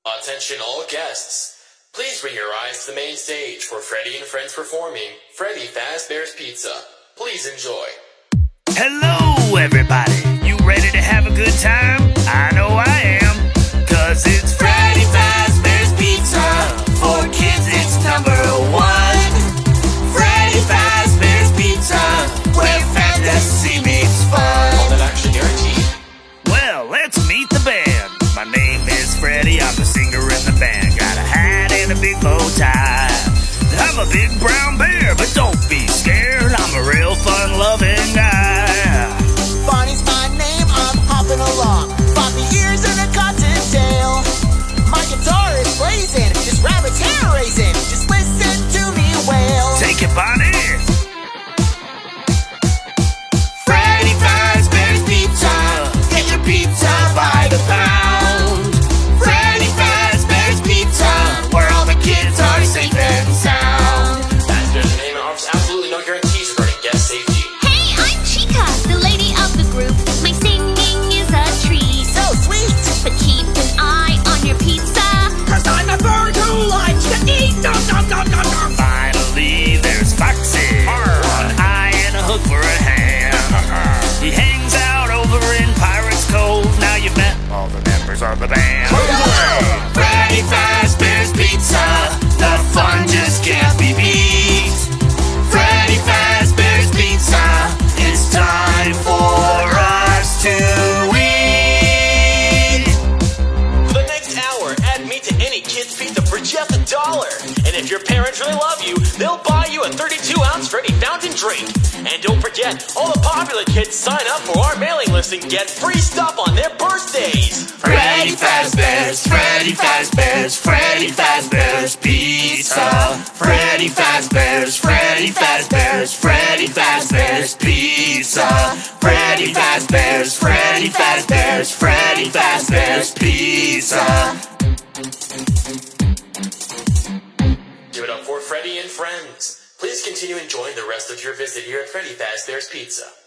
Attention all guests. Please bring your eyes to the main stage for Freddy and Friends performing Freddy Fazbear's Pizza. Please enjoy. Hello everybody, you ready to have a good time? I know I am, cause it's Freddy Fazbear's Pizza. For kids it's number one. Freddy Fazbear's Pizza, where fantasy meets fun. All that action guaranteed. Well, let's meet the band. My name is Freddy, I'm the singer in the band. Got a hat and a big bow tie. I'm a big brown bear, but don't be scared, I'm a real fun-loving guy. Bonnie's my name, I'm hopping along. Floppy ears and a cottontail. My guitar is blazing, this rabbit's hair raising. Just listen to me wail. Take it, Bonnie. Freddy Fazbear's Pizza. Get your pizza by the pound. Freddy Fazbear's Pizza, where all the kids are safe and sound. Fazbear's name offers absolutely no guarantees regarding guest safety. Hey, I'm Chica, the lady of the group. My singing is a treat. So sweet. But keep an eye on your pizza. Cause I'm a bird who likes to eat. Nom, nom, nom, nom, nom. Finally, there's Foxy. One eye and a hook for a hand. He hangs out over in Pirates Cove. Now you've met all the members of the band. Freddy Fazbear's Pizza, the fun just can't be beat. Freddy Fazbear's Pizza, it's time for us to eat. For the next hour, add meat to any kid's pizza for just $1. And if your parents really love you, they'll buy you a 32-ounce Freddy fountain drink. And don't forget, all the popular kids sign up for our mailing list and get free stuff on their birthdays. Freddy Fazbear's, Freddy Fazbear's, Freddy Fazbear's Pizza. Freddy Fazbear's, Freddy Fazbear's, Freddy Fazbear's Pizza. Freddy Fazbear's, Freddy Fazbear's, Freddy Fazbear's Pizza. Give it up for Freddy and Friends. Please continue enjoying the rest of your visit here at Freddy Fazbear's Pizza.